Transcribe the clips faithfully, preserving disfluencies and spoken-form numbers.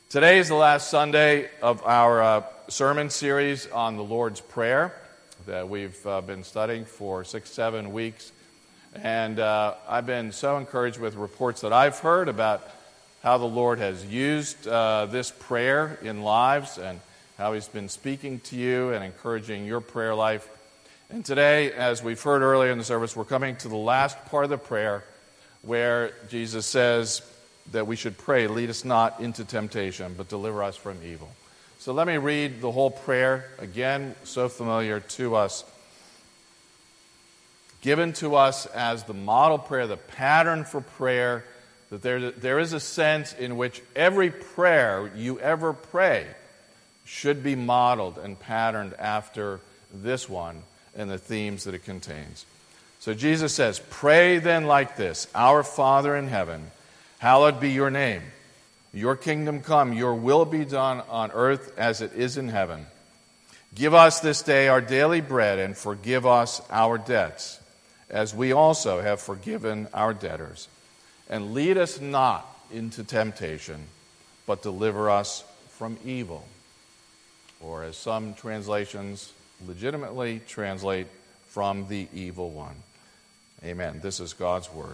Today is the last Sunday of our uh, sermon series on the Lord's Prayer that we've uh, been studying for six, seven weeks. And uh, I've been so encouraged with reports that I've heard about how the Lord has used uh, this prayer in lives and how He's been speaking to you and encouraging your prayer life. And today, as we've heard earlier in the service, we're coming to the last part of the prayer where Jesus says that we should pray, lead us not into temptation, but deliver us from evil. So let me read the whole prayer, again, so familiar to us, given to us as the model prayer, the pattern for prayer, that there, there is a sense in which every prayer you ever pray should be modeled and patterned after this one and the themes that it contains. So Jesus says, "Pray then like this, Our Father in heaven, hallowed be your name. Your kingdom come, your will be done on earth as it is in heaven. Give us this day our daily bread, and forgive us our debts, as we also have forgiven our debtors. And lead us not into temptation, but deliver us from evil." Or as some translations legitimately translate, from the evil one. Amen. This is God's word.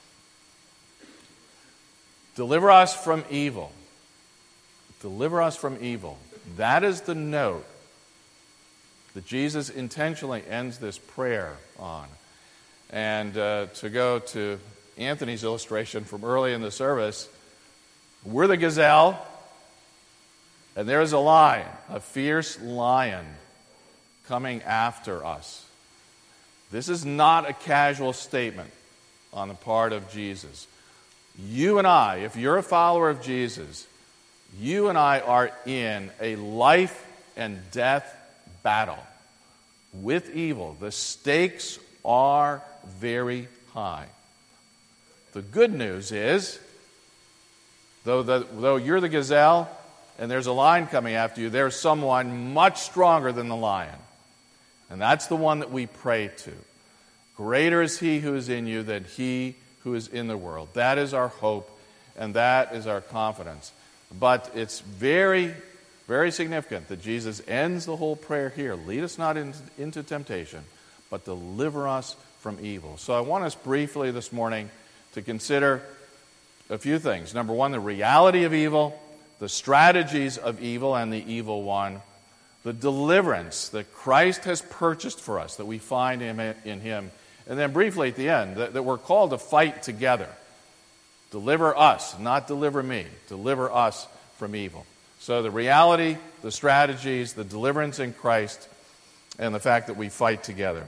Deliver us from evil. Deliver us from evil. That is the note that Jesus intentionally ends this prayer on. And uh, to go to Anthony's illustration from early in the service, we're the gazelle, and there is a lion, a fierce lion, coming after us. This is not a casual statement on the part of Jesus. You and I, if you're a follower of Jesus, you and I are in a life and death battle with evil. The stakes are very high. The good news is, though, the, though you're the gazelle and there's a lion coming after you, there's someone much stronger than the lion. And that's the one that we pray to. Greater is He who is in you than he who is in the world. That is our hope, and that is our confidence. But it's very, very significant that Jesus ends the whole prayer here. Lead us not in, into temptation, but deliver us from evil. So I want us briefly this morning to consider a few things. Number one, the reality of evil, the strategies of evil and the evil one, the deliverance that Christ has purchased for us, that we find in Him. And then briefly at the end, that, that we're called to fight together. Deliver us, not deliver me. Deliver us from evil. So the reality, the strategies, the deliverance in Christ, and the fact that we fight together.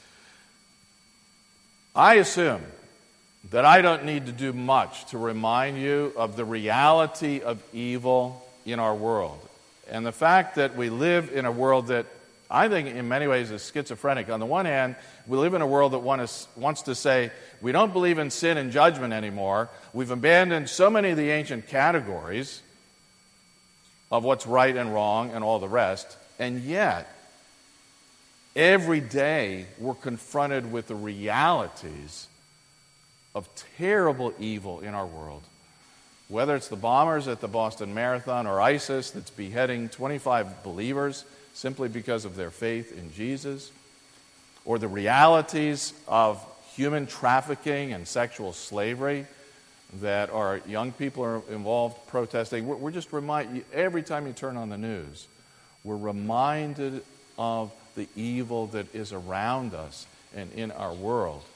I assume that I don't need to do much to remind you of the reality of evil in our world. And the fact that we live in a world that I think in many ways is schizophrenic. On the one hand, we live in a world that wants to say, we don't believe in sin and judgment anymore. We've abandoned so many of the ancient categories of what's right and wrong and all the rest. And yet, every day we're confronted with the realities of terrible evil in our world. Whether it's the bombers at the Boston Marathon or ISIS that's beheading twenty-five believers simply because of their faith in Jesus, or the realities of human trafficking and sexual slavery that our young people are involved protesting. We're just reminded, every time you turn on the news, we're reminded of the evil that is around us and in our world.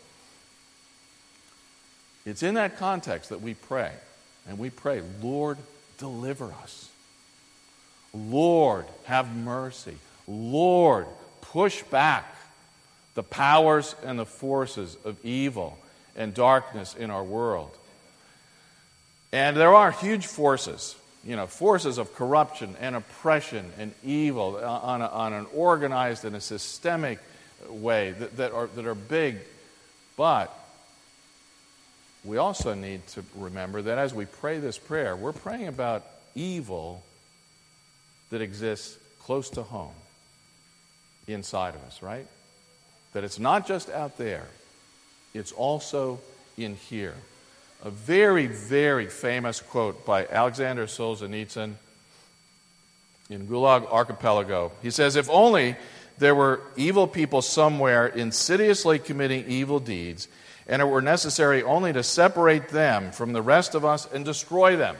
It's in that context that we pray. And we pray, Lord, deliver us. Lord, have mercy. Lord, push back the powers and the forces of evil and darkness in our world. And there are huge forces, you know, forces of corruption and oppression and evil on, a, on an organized and a systemic way that, that are that are big. But we also need to remember that as we pray this prayer, we're praying about evil that exists close to home, inside of us, right? That it's not just out there, it's also in here. a very, very famous quote by Alexander Solzhenitsyn in Gulag Archipelago. He says, "If only there were evil people somewhere insidiously committing evil deeds, and it were necessary only to separate them from the rest of us and destroy them.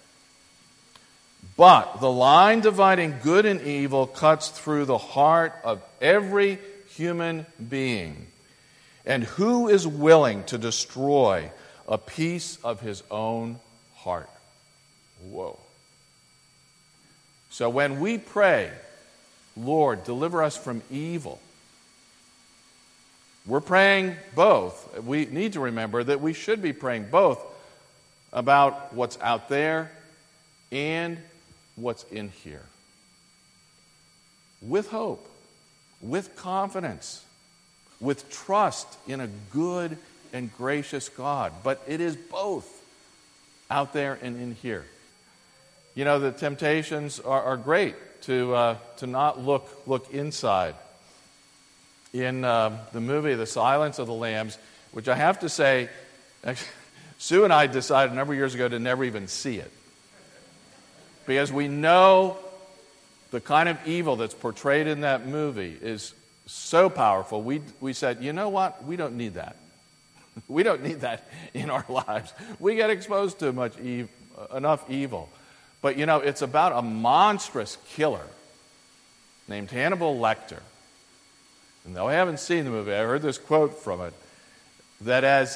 But the line dividing good and evil cuts through the heart of every human being. And who is willing to destroy a piece of his own heart?" Whoa. So when we pray, "Lord, deliver us from evil," we're praying both. We need to remember that we should be praying both about what's out there and what's in here. With hope, with confidence, with trust in a good and gracious God. But it is both out there and in here. You know, the temptations are, are great to uh, to not look look inside. In uh, the movie The Silence of the Lambs, which I have to say, actually, Sue and I decided a number of years ago to never even see it. Because we know the kind of evil that's portrayed in that movie is so powerful. We we said, you know what? We don't need that. We don't need that in our lives. We get exposed to much ev- enough evil. But, you know, it's about a monstrous killer named Hannibal Lecter. And though I haven't seen the movie, I heard this quote from it, that as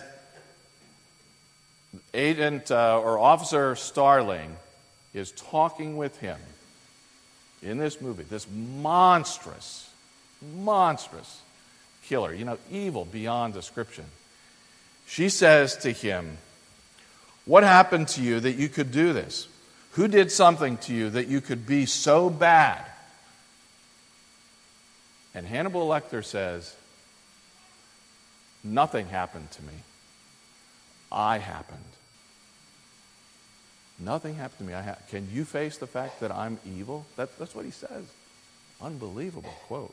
Agent uh, or Officer Starling is talking with him in this movie, this monstrous, monstrous killer, you know, evil beyond description, she says to him, "What happened to you that you could do this? Who did something to you that you could be so bad?" And Hannibal Lecter says, "Nothing happened to me. I happened. Nothing happened to me. I ha- Can you face the fact that I'm evil?" That, that's what he says. Unbelievable quote.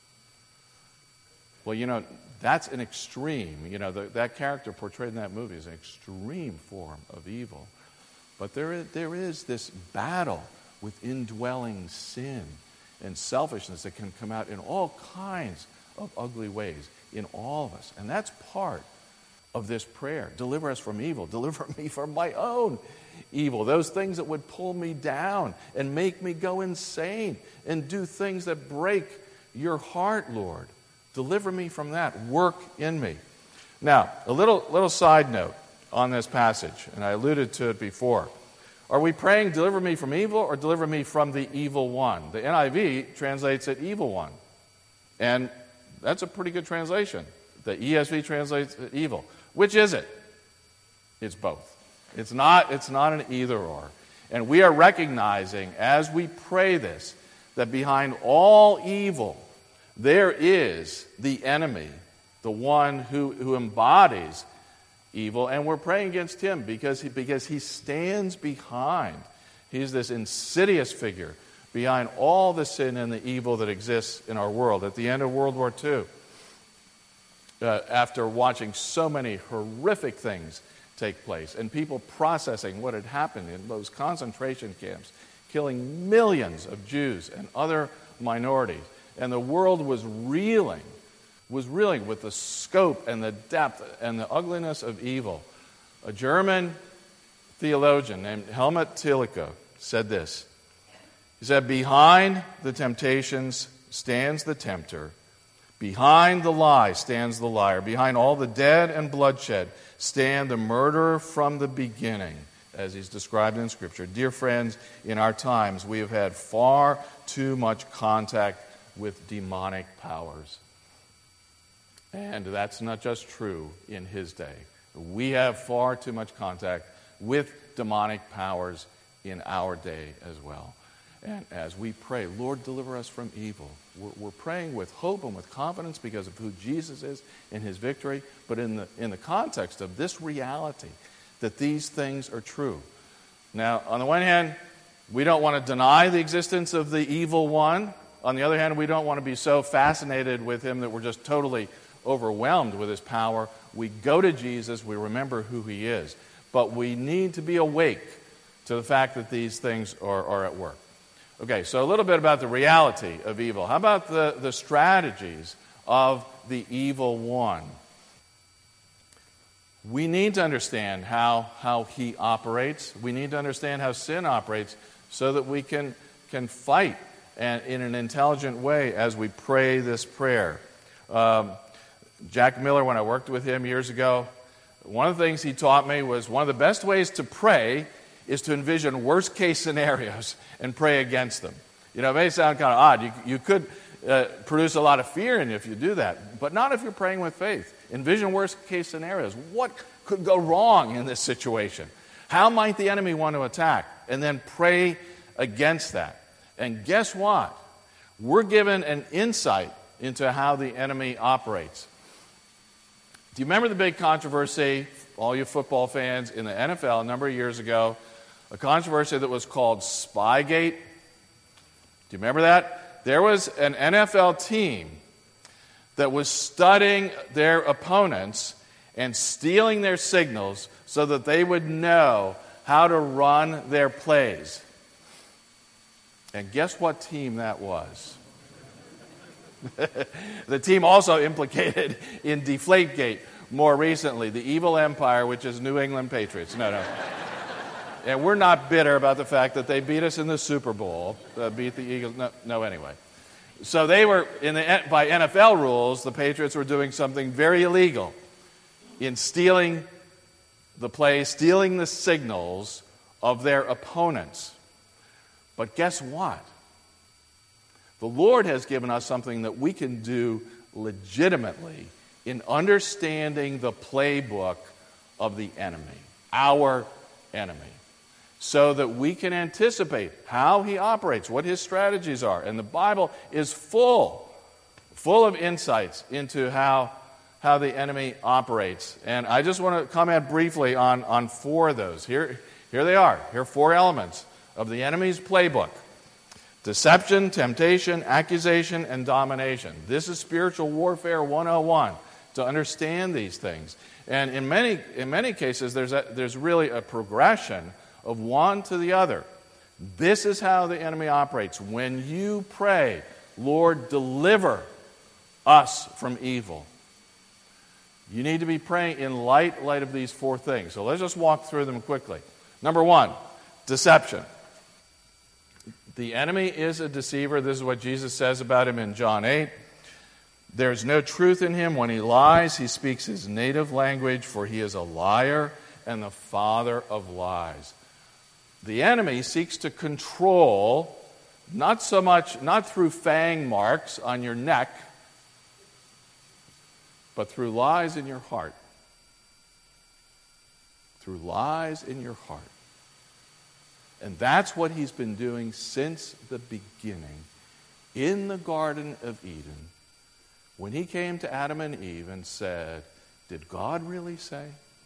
Well, you know, that's an extreme. You know, the, that character portrayed in that movie is an extreme form of evil. But there is, there is this battle with indwelling sin and selfishness that can come out in all kinds of ugly ways in all of us. And that's part of this prayer. Deliver us from evil. Deliver me from my own evil. Those things that would pull me down and make me go insane and do things that break your heart, Lord. Deliver me from that. Work in me. Now, a little, little side note on this passage, and I alluded to it before. Are we praying, "Deliver me from evil," or "Deliver me from the evil one"? The N I V translates it "evil one." And that's a pretty good translation. The E S V translates it "evil." Which is it? It's both. It's not, it's not an either-or. And we are recognizing, as we pray this, that behind all evil, there is the enemy, the one who, who embodies evil, and we're praying against him because he, because he stands behind. He's this insidious figure behind all the sin and the evil that exists in our world. At the end of World War Two, uh, after watching so many horrific things take place and people processing what had happened in those concentration camps, killing millions of Jews and other minorities, and the world was reeling was reeling with the scope and the depth and the ugliness of evil. A German theologian named Helmut Thielicke said this. He said, "Behind the temptations stands the tempter. Behind the lie stands the liar. Behind all the dead and bloodshed stand the murderer from the beginning," as he's described in Scripture. Dear friends, in our times we have had far too much contact with demonic powers. And that's not just true in his day. We have far too much contact with demonic powers in our day as well. And as we pray, "Lord, deliver us from evil," we're, we're praying with hope and with confidence because of who Jesus is and his victory, but in the, in the context of this reality that these things are true. Now, on the one hand, we don't want to deny the existence of the evil one. On the other hand, we don't want to be so fascinated with him that we're just totally overwhelmed with his power. We go to Jesus, we remember who he is. but we need to be awake to the fact that these things are, are at work. Okay, so a little bit about the reality of evil. How about the, the strategies of the evil one? We need to understand how, how he operates. We need to understand how sin operates so that we can, can fight and in an intelligent way as we pray this prayer. Um, Jack Miller, when I worked with him years ago, one of the things he taught me was one of the best ways to pray is to envision worst-case scenarios and pray against them. You know, it may sound kind of odd. You, you could uh, produce a lot of fear in you if you do that, but not if you're praying with faith. Envision worst-case scenarios. What could go wrong in this situation? How might the enemy want to attack? And then pray against that. And guess what? We're given an insight into how the enemy operates. Do you remember the big controversy, all you football fans, in the N F L a number of years ago? A controversy that was called Spygate. Do you remember that? There was an N F L team that was studying their opponents and stealing their signals so that they would know how to run their plays. And guess what team that was? The team also implicated in Deflategate more recently, the evil empire, which is New England Patriots. No, no. And we're not bitter about the fact that they beat us in the Super Bowl, uh, beat the Eagles. No, no, anyway. So they were, in the, by N F L rules, the Patriots were doing something very illegal in stealing the play, stealing the signals of their opponents. But guess what? The Lord has given us something that we can do legitimately in understanding the playbook of the enemy, our enemy, so that we can anticipate how he operates, what his strategies are. And the Bible is full, full of insights into how, how the enemy operates. And I just want to comment briefly on, on four of those. Here, here they are. Here are four elements of the enemy's playbook. Deception, temptation, accusation, and domination. This is spiritual warfare one oh one, to understand these things. And in many, in many cases, there's, a, there's really a progression of one to the other. This is how the enemy operates. When you pray, Lord, deliver us from evil, you need to be praying in light, light of these four things. So let's just walk through them quickly. Number one, deception. The enemy is a deceiver. This is what Jesus says about him in John eight. There's no truth in him. When he lies, he speaks his native language, for he is a liar and the father of lies. The enemy seeks to control, not so much, not through fang marks on your neck, but through lies in your heart. Through lies in your heart. And that's what he's been doing since the beginning. In the Garden of Eden, when he came to Adam and Eve and said, did God really say?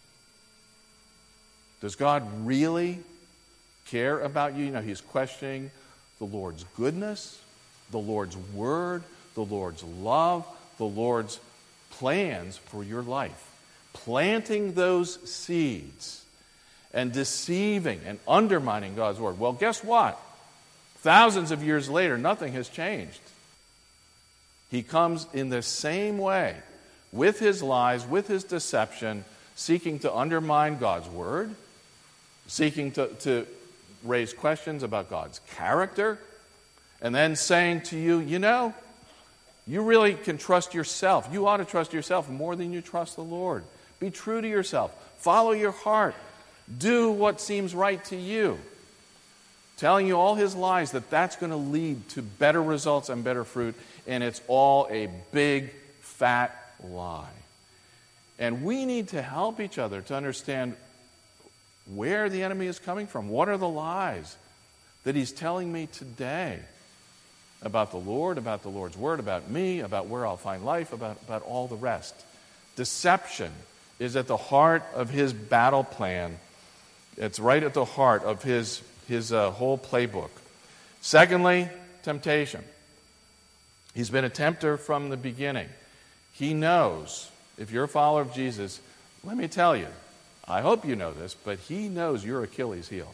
Does God really care about you? You know, he's questioning the Lord's goodness, the Lord's word, the Lord's love, the Lord's plans for your life. Planting those seeds and deceiving and undermining God's word. Well, guess what? Thousands of years later, nothing has changed. He comes in the same way, with his lies, with his deception, seeking to undermine God's word, seeking to, to raise questions about God's character, and then saying to you, you know, you really can trust yourself. You ought to trust yourself more than you trust the Lord. Be true to yourself. Follow your heart. Do what seems right to you. Telling you all his lies, that that's going to lead to better results and better fruit, and it's all a big, fat lie. And we need to help each other to understand where the enemy is coming from. What are the lies that he's telling me today about the Lord, about the Lord's word, about me, about where I'll find life, about, about all the rest? Deception is at the heart of his battle plan. It's right at the heart of his, his uh, whole playbook. Secondly, temptation. He's been a tempter from the beginning. He knows, if you're a follower of Jesus, let me tell you, I hope you know this, but he knows your Achilles heel.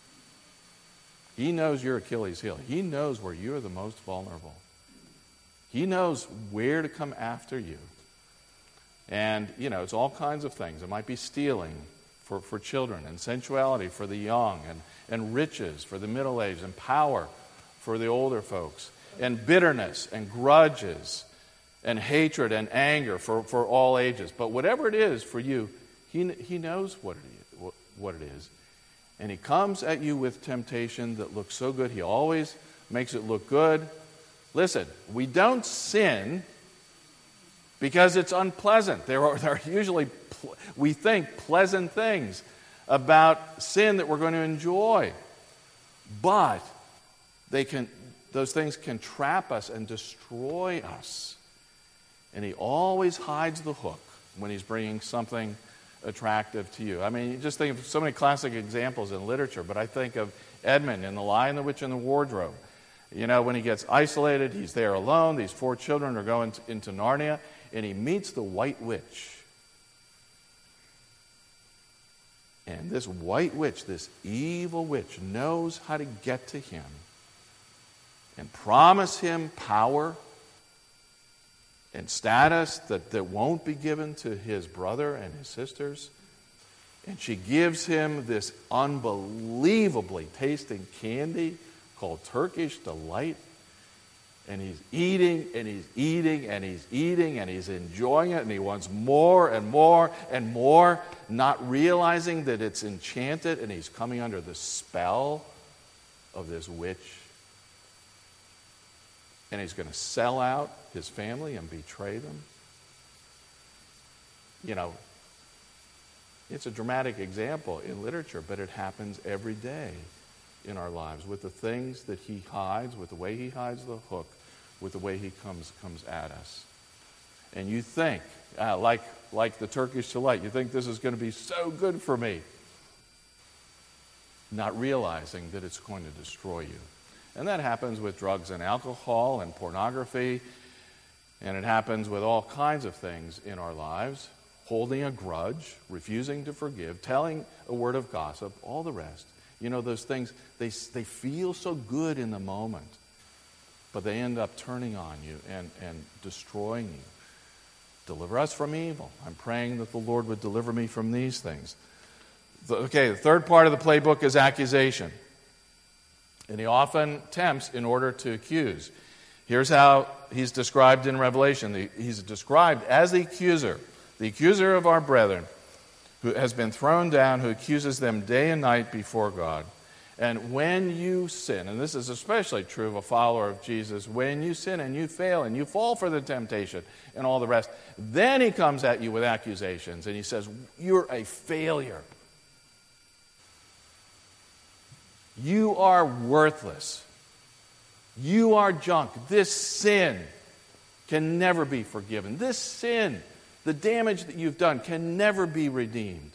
He knows your Achilles heel. He knows where you are the most vulnerable. He knows where to come after you. And, you know, it's all kinds of things. It might be stealing for, for children, and sensuality for the young, and, and riches for the middle-aged, and power for the older folks, and bitterness and grudges and hatred and anger for, for all ages. But whatever it is for you, he, he knows what it is, what it is. And he comes at you with temptation that looks so good. He always makes it look good. Listen, we don't sin because it's unpleasant. There are, there are usually, we think, pleasant things about sin that we're going to enjoy. But they can, those things can trap us and destroy us. And he always hides the hook when he's bringing something attractive to you. I mean, you just think of so many classic examples in literature, but I think of Edmund in The Lion, the Witch, and the Wardrobe. You know, when he gets isolated, he's there alone. These four children are going to, into Narnia, and he meets the White Witch. And this White Witch, this evil witch, knows how to get to him and promise him power and status that, that won't be given to his brother and his sisters. And she gives him this unbelievably tasting candy called Turkish Delight. And he's eating, and he's eating, and he's eating, and he's enjoying it, and he wants more and more and more, not realizing that it's enchanted, and he's coming under the spell of this witch. And he's going to sell out his family and betray them. You know, it's a dramatic example in literature, but it happens every day in our lives with the things that he hides, with the way he hides the hook, with the way he comes comes at us. And you think, uh, like, like the Turkish Delight, you think this is going to be so good for me, not realizing that it's going to destroy you. And that happens with drugs and alcohol and pornography, and it happens with all kinds of things in our lives. Holding a grudge, refusing to forgive, telling a word of gossip, all the rest. You know, those things, they, they feel so good in the moment, but they end up turning on you and, and destroying you. Deliver us from evil. I'm praying that the Lord would deliver me from these things. The, okay, the third part of the playbook is accusation. And he often tempts in order to accuse. Here's how he's described in Revelation. He's described as the accuser, the accuser of our brethren, who has been thrown down, who accuses them day and night before God. And when you sin, and this is especially true of a follower of Jesus, when you sin and you fail and you fall for the temptation and all the rest, then he comes at you with accusations and he says, you're a failure. You are worthless. You are junk. This sin can never be forgiven. This sin, the damage that you've done, can never be redeemed.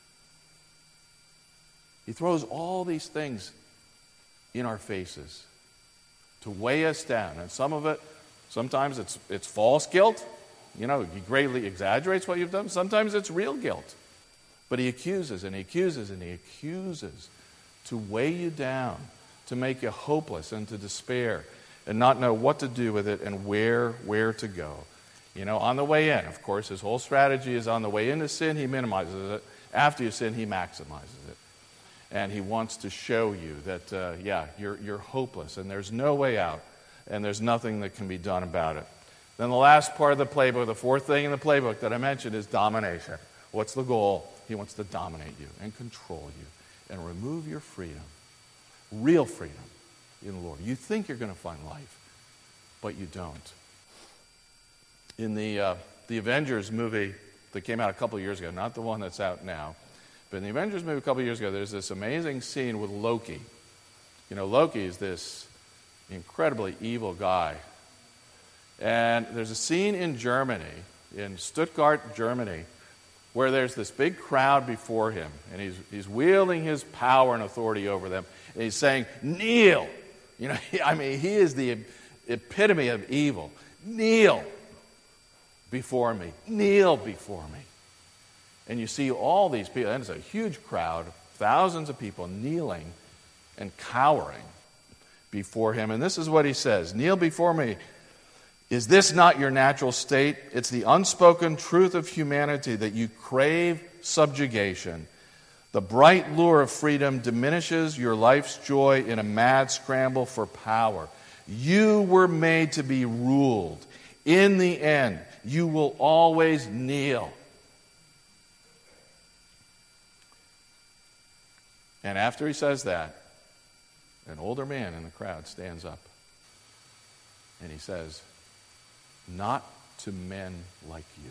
He throws all these things in our faces to weigh us down. And some of it, sometimes it's it's false guilt. You know, he greatly exaggerates what you've done. Sometimes it's real guilt. But he accuses and he accuses and he accuses to weigh you down, to make you hopeless and to despair and not know what to do with it and where where to go. You know, on the way in, of course, his whole strategy is on the way into sin, he minimizes it. After you sin, he maximizes it. And he wants to show you that, uh, yeah, you're, you're hopeless and there's no way out and there's nothing that can be done about it. Then the last part of the playbook, the fourth thing in the playbook that I mentioned is domination. What's the goal? He wants to dominate you and control you and remove your freedom, real freedom in the Lord. You think you're going to find life, but you don't. In the uh, the Avengers movie that came out a couple of years ago, not the one that's out now, but in the Avengers movie a couple of years ago, there's this amazing scene with Loki. You know, Loki is this incredibly evil guy. And there's a scene in Germany, in Stuttgart, Germany, where there's this big crowd before him, and he's he's wielding his power and authority over them, and he's saying, kneel. You know, I mean, he is the epitome of evil. Kneel before me. Kneel before me. And you see all these people, and it's a huge crowd, thousands of people kneeling and cowering before him. And this is what he says, "Kneel before me. Is this not your natural state? It's the unspoken truth of humanity that you crave subjugation. The bright lure of freedom diminishes your life's joy in a mad scramble for power. You were made to be ruled. In the end, you will always kneel." And after he says that, an older man in the crowd stands up and he says, "Not to men like you."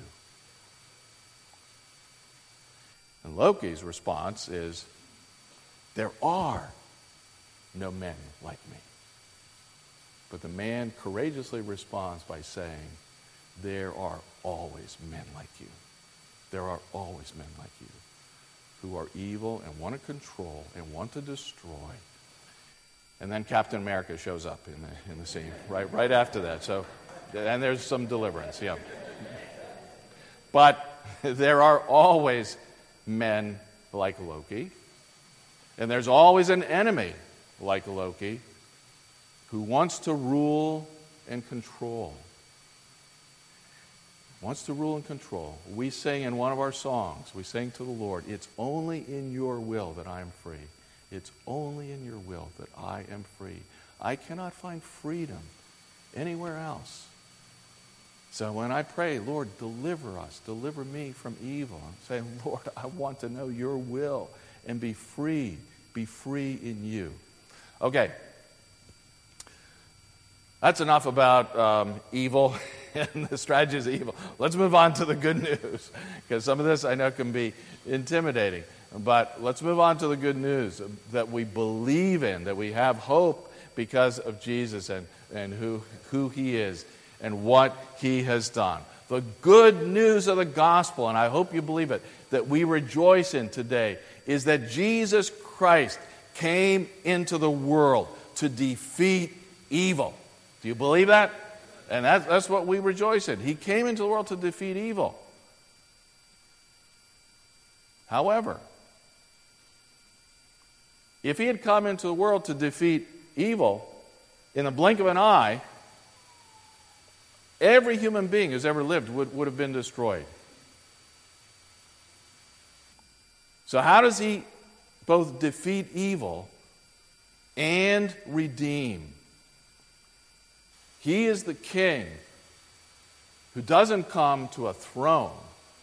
And Loki's response is, "There are no men like me." But the man courageously responds by saying, "There are always men like you. There are always men like you who are evil and want to control and want to destroy." And then Captain America shows up in the in the scene right right after that. So, and there's some deliverance, yeah. But there are always men like Loki, and there's always an enemy like Loki who wants to rule and control. Wants to rule and control. We sing in one of our songs, we sing to the Lord, "It's only in your will that I am free. It's only in your will that I am free. I cannot find freedom anywhere else." So when I pray, "Lord, deliver us, deliver me from evil," I'm saying, "Lord, I want to know your will and be free, be free in you." Okay. That's enough about um, evil and the strategies of evil. Let's move on to the good news, because some of this I know can be intimidating. But let's move on to the good news that we believe in, that we have hope because of Jesus and, and who, who he is and what he has done. The good news of the gospel, and I hope you believe it, that we rejoice in today, is that Jesus Christ came into the world to defeat evil. Do you believe that? And that's, that's what we rejoice in. He came into the world to defeat evil. However, if he had come into the world to defeat evil in the blink of an eye, every human being who's ever lived would, would have been destroyed. So how does he both defeat evil and redeem? He is the king who doesn't come to a throne,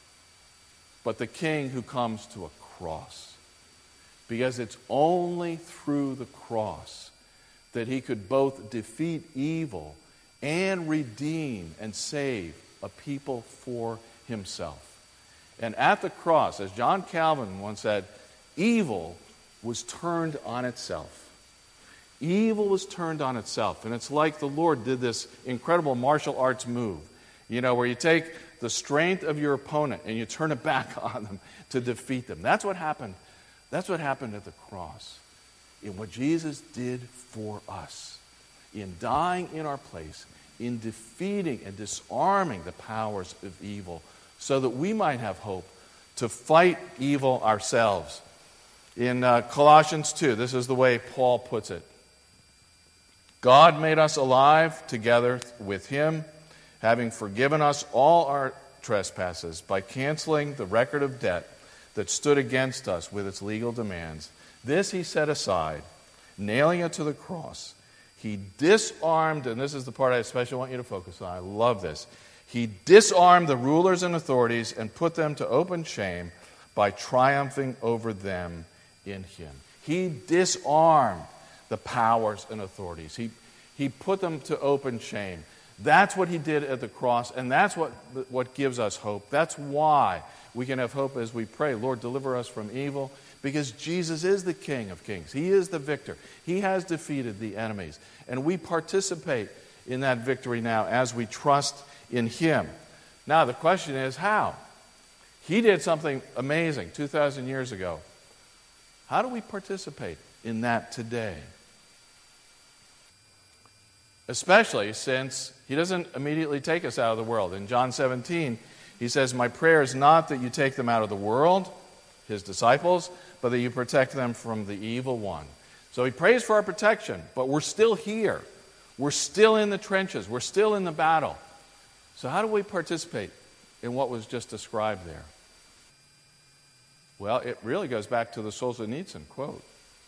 but the king who comes to a cross. Because it's only through the cross that he could both defeat evil and redeem and save a people for himself. And at the cross, as John Calvin once said, evil was turned on itself. Evil was turned on itself. And it's like the Lord did this incredible martial arts move, you know, where you take the strength of your opponent and you turn it back on them to defeat them. That's what happened. That's what happened at the cross. In what Jesus did for us. In dying in our place. In defeating and disarming the powers of evil. So that we might have hope to fight evil ourselves. In uh, Colossians two, this is the way Paul puts it. God made us alive together with him, having forgiven us all our trespasses by canceling the record of debt that stood against us with its legal demands. This he set aside, nailing it to the cross. He disarmed, and this is the part I especially want you to focus on. I love this. He disarmed the rulers and authorities and put them to open shame by triumphing over them in him. He disarmed the powers and authorities. He, he put them to open shame. That's what he did at the cross, and that's what, what gives us hope. That's why we can have hope as we pray, Lord, deliver us from evil, because Jesus is the King of kings. He is the victor. He has defeated the enemies, and we participate in that victory now as we trust in him. Now, the question is, how? He did something amazing two thousand years ago. How do we participate in that today? Especially since he doesn't immediately take us out of the world. In John seventeen, He says, my prayer is not that you take them out of the world, his disciples, but that you protect them from the evil one. So he prays for our protection, but we're still here. We're still in the trenches. We're still in the battle. So how do we participate in what was just described there? Well, it really goes back to the Solzhenitsyn quote,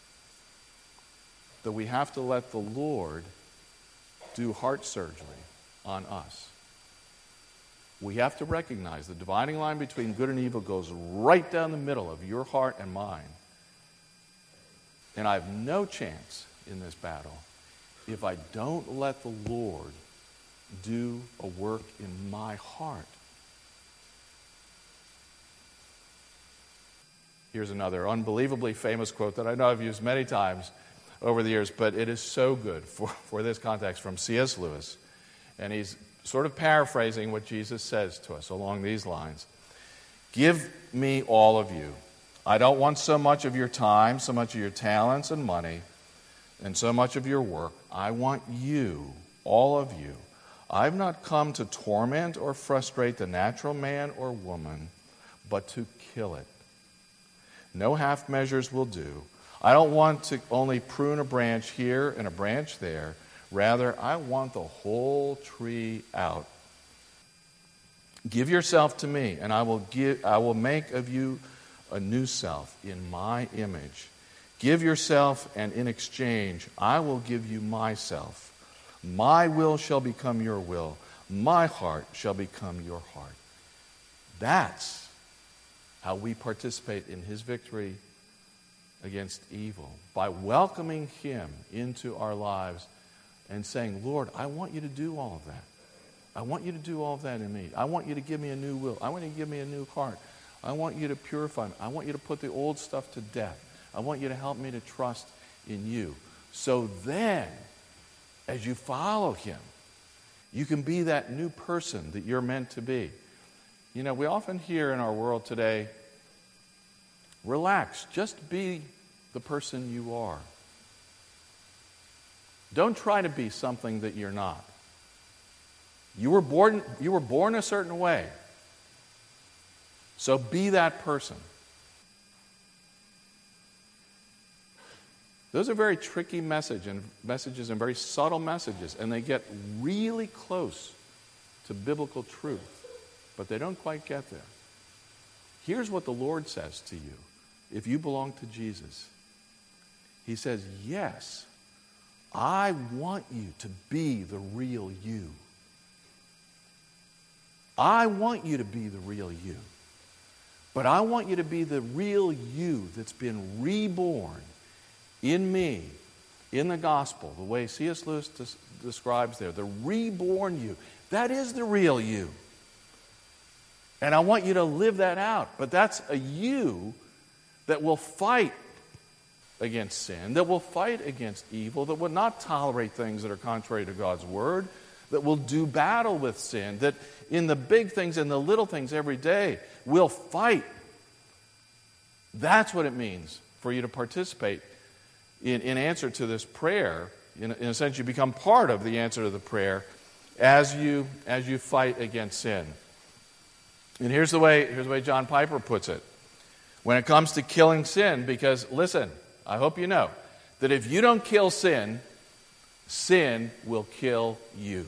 that we have to let the Lord do heart surgery on us. We have to recognize the dividing line between good and evil goes right down the middle of your heart and mine. And I have no chance in this battle if I don't let the Lord do a work in my heart. Here's another unbelievably famous quote that I know I've used many times over the years, but it is so good for, for this context, from C S Lewis. And he's sort of paraphrasing what Jesus says to us along these lines. Give me all of you. I don't want so much of your time, so much of your talents and money, and so much of your work. I want you, all of you. I've not come to torment or frustrate the natural man or woman, but to kill it. No half measures will do. I don't want to only prune a branch here and a branch there. Rather, I want the whole tree out. Give yourself to me, and I will give, I will make of you a new self in my image. Give yourself, and in exchange, I will give you myself. My will shall become your will. My heart shall become your heart. That's how we participate in his victory against evil, by welcoming him into our lives and saying, Lord, I want you to do all of that. I want you to do all of that in me. I want you to give me a new will. I want you to give me a new heart. I want you to purify me. I want you to put the old stuff to death. I want you to help me to trust in you. So then, as you follow him, you can be that new person that you're meant to be. You know, we often hear in our world today, relax, just be the person you are. Don't try to be something that you're not. You were born, you were born a certain way. So be that person. Those are very tricky message and messages and very subtle messages, and they get really close to biblical truth, but they don't quite get there. Here's what the Lord says to you if you belong to Jesus. He says, yes, I want you to be the real you. I want you to be the real you. But I want you to be the real you that's been reborn in me, in the gospel, the way C S Lewis des- describes there, the reborn you. That is the real you. And I want you to live that out. But that's a you that will fight against sin, that will fight against evil, that will not tolerate things that are contrary to God's word, that will do battle with sin, that in the big things and the little things every day will fight. That's what it means for you to participate in, in answer to this prayer. In, in a sense, you become part of the answer to the prayer as you as you fight against sin. And here's the way here's the way John Piper puts it. When it comes to killing sin, because listen, I hope you know that if you don't kill sin, sin will kill you.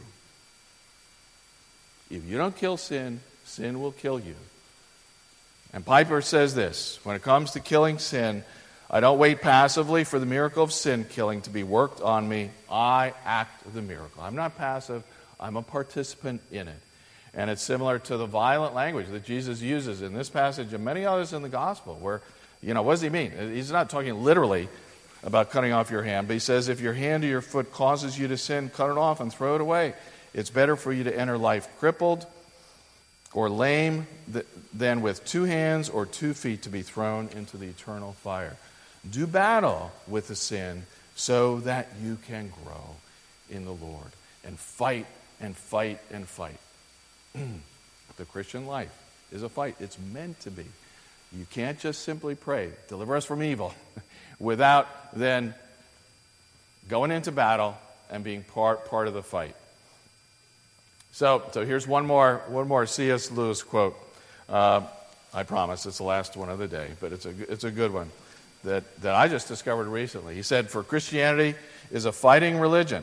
If you don't kill sin, sin will kill you. And Piper says this, when it comes to killing sin, I don't wait passively for the miracle of sin killing to be worked on me. I act the miracle. I'm not passive. I'm a participant in it. And it's similar to the violent language that Jesus uses in this passage and many others in the gospel where, you know, what does he mean? He's not talking literally about cutting off your hand, but he says if your hand or your foot causes you to sin, cut it off and throw it away. It's better for you to enter life crippled or lame than with two hands or two feet to be thrown into the eternal fire. Do battle with the sin so that you can grow in the Lord and fight and fight and fight. The Christian life is a fight. It's meant to be. You can't just simply pray, deliver us from evil, without then going into battle and being part, part of the fight. So, so here's one more, one more C S. Lewis quote. Uh, I promise it's the last one of the day, but it's a, it's a good one that, that I just discovered recently. He said, "For Christianity is a fighting religion.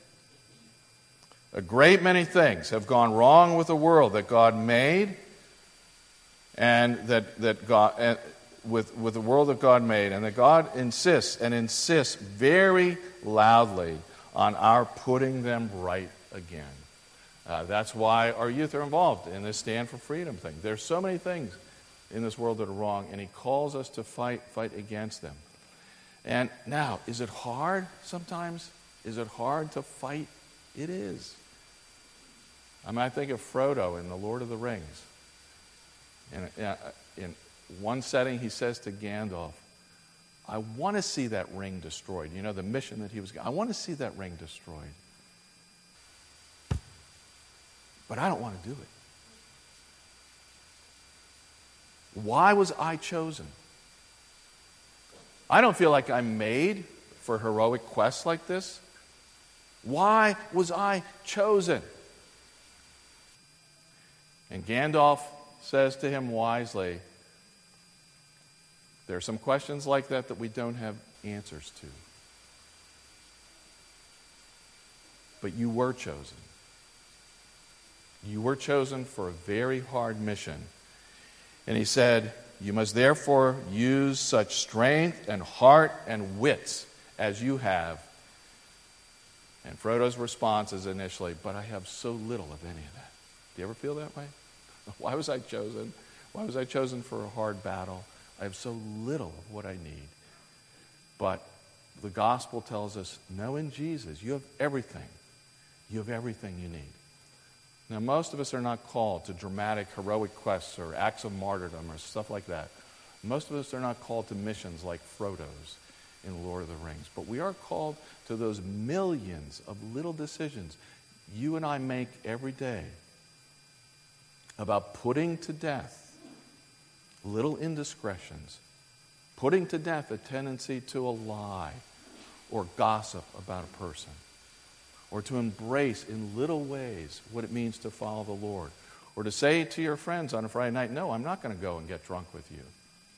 A great many things have gone wrong with the world that God made, and that that God uh, with with the world that God made, and that God insists and insists very loudly on our putting them right again." Uh, that's why our youth are involved in this Stand for Freedom thing. There's so many things in this world that are wrong, and he calls us to fight fight against them. And now, is it hard sometimes? Is it hard to fight? It is. I mean, I think of Frodo in The Lord of the Rings. In, in one setting, he says to Gandalf, "I want to see that ring destroyed." You know, the mission that he was, I want to see that ring destroyed. But I don't want to do it. Why was I chosen? I don't feel like I'm made for heroic quests like this. Why was I chosen? And Gandalf says to him wisely, there are some questions like that that we don't have answers to. But you were chosen. You were chosen for a very hard mission. And he said, "You must therefore use such strength and heart and wits as you have." And Frodo's response is initially, "But I have so little of any of that." Do you ever feel that way? Why was I chosen? Why was I chosen for a hard battle? I have so little of what I need. But the gospel tells us, no, in Jesus, you have everything. You have everything you need. Now, most of us are not called to dramatic, heroic quests or acts of martyrdom or stuff like that. Most of us are not called to missions like Frodo's in The Lord of the Rings. But we are called to those millions of little decisions you and I make every day about putting to death little indiscretions, putting to death a tendency to a lie or gossip about a person, or to embrace in little ways what it means to follow the Lord, or to say to your friends on a Friday night, "No, I'm not going to go and get drunk with you,"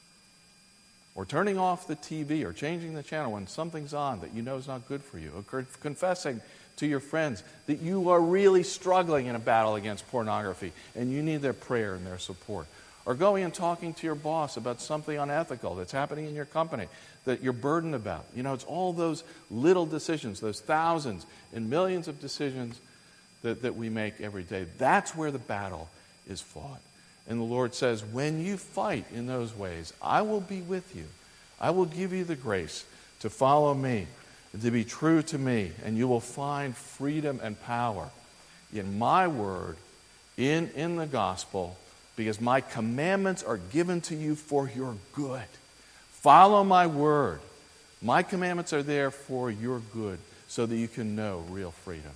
or turning off the T V or changing the channel when something's on that you know is not good for you, or confessing to your friends that you are really struggling in a battle against pornography and you need their prayer and their support, or going and talking to your boss about something unethical that's happening in your company that you're burdened about. You know, it's all those little decisions, those thousands and millions of decisions that, that we make every day. That's where the battle is fought. And the Lord says, when you fight in those ways, I will be with you. I will give you the grace to follow me, to be true to me, and you will find freedom and power in my word, in, in the gospel, because my commandments are given to you for your good. Follow my word. My commandments are there for your good so that you can know real freedom.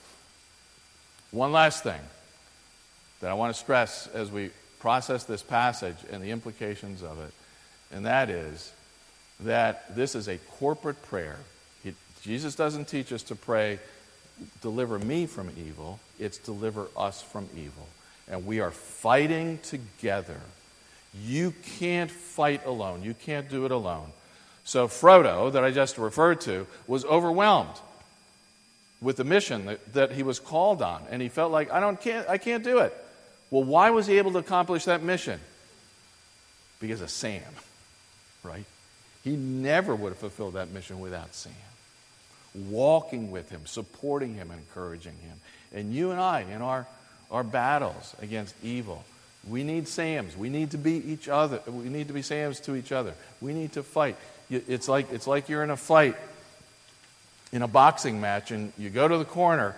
One last thing that I want to stress as we process this passage and the implications of it, and that is that this is a corporate prayer. It, Jesus doesn't teach us to pray, "Deliver me from evil." It's "Deliver us from evil." And we are fighting together. You can't fight alone. You can't do it alone. So Frodo, that I just referred to, was overwhelmed with the mission that, that he was called on. And he felt like, I don't can't I can't do it. Well, why was he able to accomplish that mission? Because of Sam, right? He never would have fulfilled that mission without Sam. Walking with him, supporting him, encouraging him. And you and I, in our Our battles against evil, we need Sams. We need to be each other. We need to be Sams to each other. We need to fight. It's like it's like you're in a fight, in a boxing match, and you go to the corner,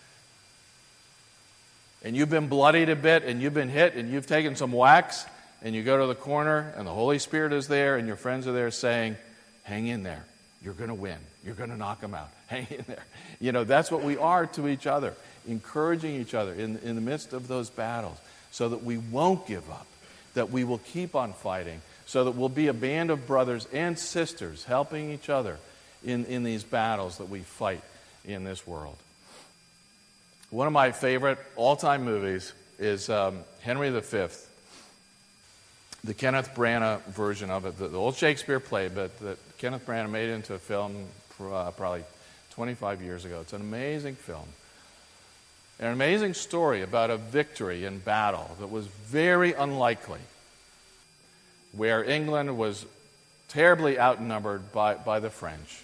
and you've been bloodied a bit, and you've been hit, and you've taken some whacks, and you go to the corner, and the Holy Spirit is there, and your friends are there saying, "Hang in there. You're going to win. You're going to knock them out. Hang in there." You know, that's what we are to each other, encouraging each other in, in the midst of those battles so that we won't give up, that we will keep on fighting, so that we'll be a band of brothers and sisters helping each other in, in these battles that we fight in this world. One of my favorite all-time movies is um, Henry the Fifth, the Kenneth Branagh version of it, the, the old Shakespeare play, but that Kenneth Branagh made it into a film uh, probably twenty-five years ago. It's an amazing film. An amazing story about a victory in battle that was very unlikely, where England was terribly outnumbered by, by the French.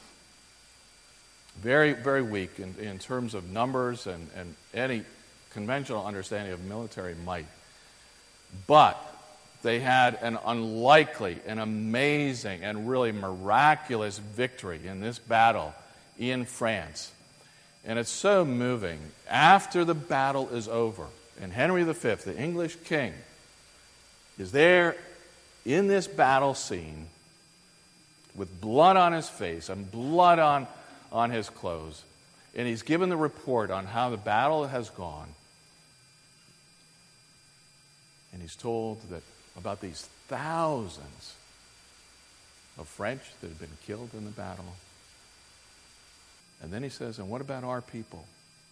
Very, very weak in, in terms of numbers and, and any conventional understanding of military might. But they had an unlikely, an amazing, and really miraculous victory in this battle in France. And it's so moving. After the battle is over, and Henry the Fifth, the English king, is there in this battle scene with blood on his face and blood on, on his clothes. And he's given the report on how the battle has gone. And he's told that about these thousands of French that had been killed in the battle. And then he says, and what about our people?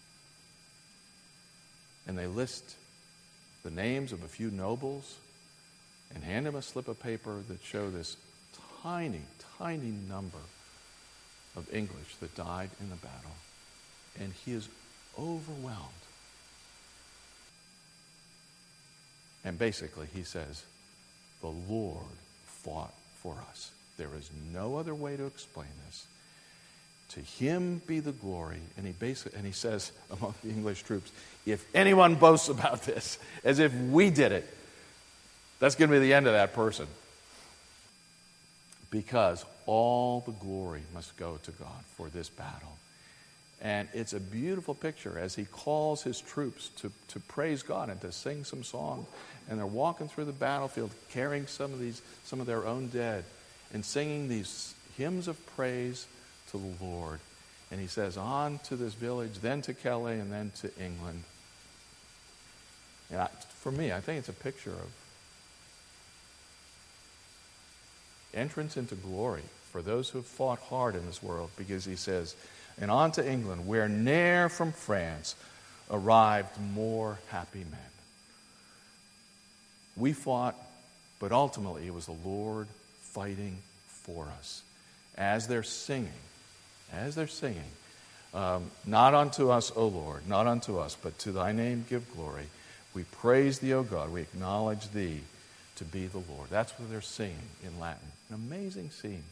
And they list the names of a few nobles and hand him a slip of paper that show this tiny, tiny number of English that died in the battle. And he is overwhelmed. And basically he says, the Lord fought for us. There is no other way to explain this. To him be the glory. And he basically, and he says among the English troops, if anyone boasts about this, as if we did it, that's going to be the end of that person. Because all the glory must go to God for this battle. And it's a beautiful picture as he calls his troops to, to praise God and to sing some songs. And they're walking through the battlefield carrying some of these, some of their own dead and singing these hymns of praise to the Lord. And he says, on to this village, then to Calais, and then to England. And I, for me, I think it's a picture of entrance into glory for those who have fought hard in this world, because he says, and on to England, where ne'er from France arrived more happy men. We fought, but ultimately it was the Lord fighting for us. As they're singing, as they're singing, um, not unto us, O Lord, not unto us, but to thy name give glory. We praise thee, O God. We acknowledge thee to be the Lord. That's what they're singing in Latin. An amazing scene.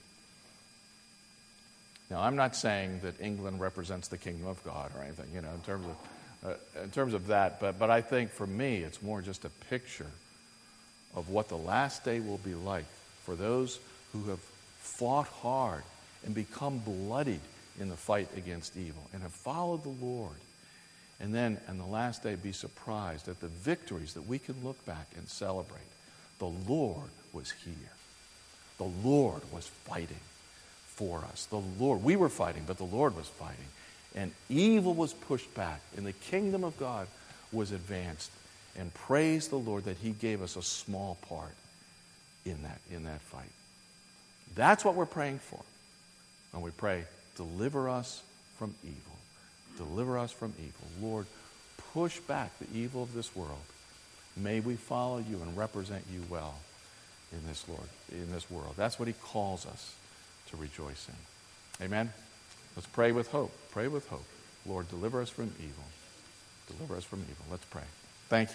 Now, I'm not saying that England represents the kingdom of God or anything, you know, in terms of uh, in terms of that, but but I think for me it's more just a picture of what the last day will be like for those who have fought hard and become bloodied in the fight against evil and have followed the Lord. And then in the last day be surprised at the victories that we can look back and celebrate. The Lord was here. The Lord was fighting for us. The Lord, we were fighting, but the Lord was fighting. And evil was pushed back, and the kingdom of God was advanced. And praise the Lord that he gave us a small part in that, in that fight. That's what we're praying for. And we pray, deliver us from evil. Deliver us from evil. Lord, push back the evil of this world. May we follow you and represent you well in this, Lord, in this world. That's what he calls us to rejoice in. Amen? Let's pray with hope. Pray with hope. Lord, deliver us from evil. Deliver us from evil. Let's pray. Thank you.